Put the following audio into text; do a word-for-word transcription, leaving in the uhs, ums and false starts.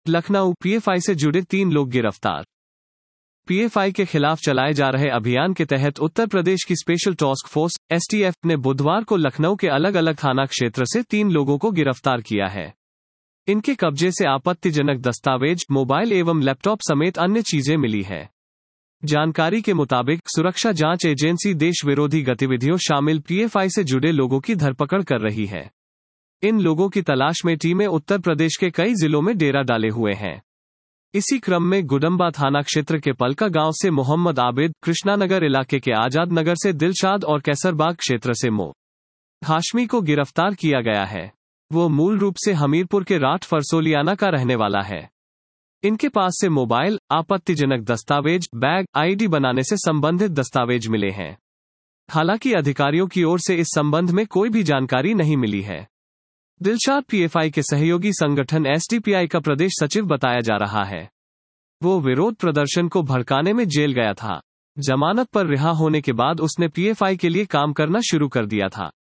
Lucknow, PFI से जुड़े तीन लोग गिरफ्तार। पीएफआई के खिलाफ चलाए जा रहे अभियान के तहत उत्तर प्रदेश की स्पेशल टास्क फोर्स एसटीएफ ने बुधवार को लखनऊ के अलग अलग थाना क्षेत्र से तीन लोगों को गिरफ्तार किया है। इनके कब्जे से आपत्तिजनक दस्तावेज, मोबाइल एवं लैपटॉप समेत अन्य चीजें मिली है। जानकारी के मुताबिक सुरक्षा जांच एजेंसी देश विरोधी गतिविधियों शामिल पीएफआई से जुड़े लोगों की धरपकड़ कर रही है। इन लोगों की तलाश में टीमें उत्तर प्रदेश के कई जिलों में डेरा डाले हुए हैं। इसी क्रम में गुडम्बा थाना क्षेत्र के पलका गांव से मोहम्मद आबिद, कृष्णानगर इलाके के आजाद नगर से दिलशाद और कैसरबाग क्षेत्र से मो हाशमी को गिरफ्तार किया गया है। वो मूल रूप से हमीरपुर के राठ फरसोलियाना का रहने वाला है। इनके पास से मोबाइल, आपत्तिजनक दस्तावेज, बैग, आईडी बनाने से संबंधित दस्तावेज मिले हैं। हालांकि अधिकारियों की ओर से इस संबंध में कोई भी जानकारी नहीं मिली है। दिलशाद पीएफआई के सहयोगी संगठन एसडीपीआई का प्रदेश सचिव बताया जा रहा है। वो विरोध प्रदर्शन को भड़काने में जेल गया था। जमानत पर रिहा होने के बाद उसने पीएफआई के लिए काम करना शुरू कर दिया था।